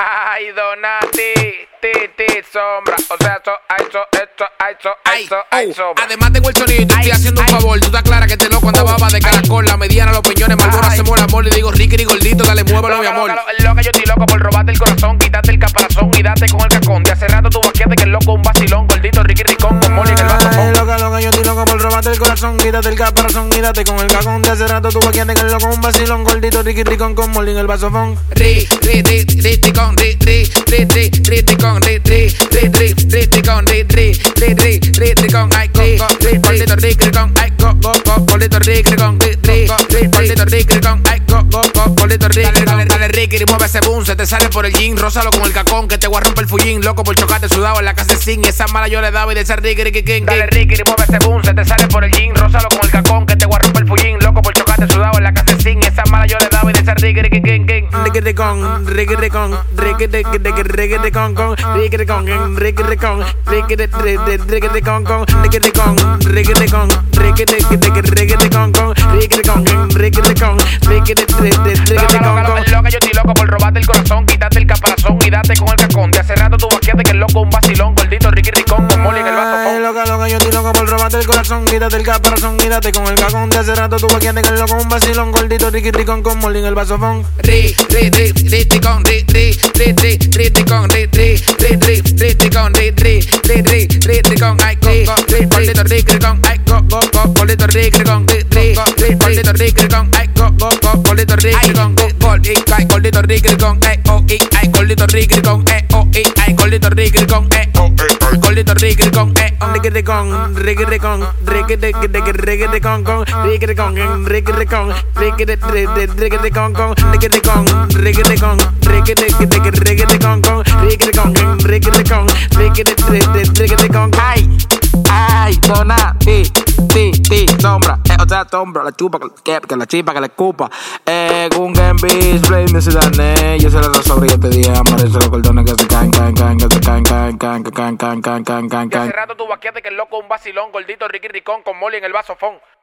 Ay, Donati, sombra. O sea, sombra. Además tengo el sonido y te estoy haciendo un favor. Tú estás clara que este loco anda baba de caracol. La mediana, los peñones, Marlboro hacemos el amor. Le digo Ricky gordito, dale, muévelo, mi amor. Loca, yo estoy loco por robarte el corazón. Quítate el caparazón y date con el cacón. De hace rato tú vaqueate que el loco un vacilón. Gordito, Ricky Ricón, con Molly en el vaso. Loca, yo estoy loco por robarte el corazón. Quítate el caparazón y date con el cacón. De hace rato tú vaqueate que el loco un vacilón. Gordito, Ricky Ricón, con Molly en el vasofón. Ricón, ay, gordito, Ricón, ay, gordito, Ricón, gordito, Ricón, ay, gordito, Ricón. Dale, Ricky, mueve ese boom, se te sale por el jean. Rózalo con el cacón, que te voy a romper el fullín. Loco por chocarte sudado en la casa de zinc. Esa mala yo le daba y de ese Ricky, King. Dale, Ricky, mueve ese boom, se te sale por el jean. Rózalo con el cacón, que te voy a romper el fullín. Loco por chocarte sudado en la casa de zinc. Esa mala yo le daba y de ese Ricky, King. Ricky Ricón, Ricky Ricón, Ricky Ricón, Ricky Ricón, Ricky Ricón, Ricky Ricón, Ricky Ricón, Ricky Ricón, Ricky Ricón, Ricky Ricón, Ricky Ricón, Ricky Ricón. Loca, yo estoy loco por robarte el corazón. Quítate el caparazón y date con el cacón. De hace rato tú vaqueate que el loco un vacilón. Gordito, Ricky Ricón, con Molly en el vaso. Loca, yo estoy loco por robarte el corazón. Quítate el caparazón y date con el cacón. De hace rato tú vaqueate que el loco un vacilón. Gordito, Ricky Ricón, con Molly en el vasofón. Ricón, ay, gordito, Ricón, ay, gordito, Ricón, gordito, Ricón, ay, gordito, Ricón, gordito, Ricón, ay, gordito, Ricón, ay, gordito, Ricón, gordito, Ricón, Ricky Ricón, Ricky Ricón, Ricky Ricón, Ricky Ricón, Ricky Ricón, Ricky Ricón, Ricky Ricón, Ricky Ricón, Ricky Ricón, Ricky Ricón, Ricky Ricón, Ricky Ricón. Ay, Donati, sombra, o sea, sombra, la chupa, que la chipa, que la escupa. Un game beach, play me ciudadane. Yo se la sobre, yo te dije, amor, eso los cordones que se caen. De hace rato tú vaqueate que el loco un vacilón. Gordito, Ricky Ricón, con Molly en el vasofón.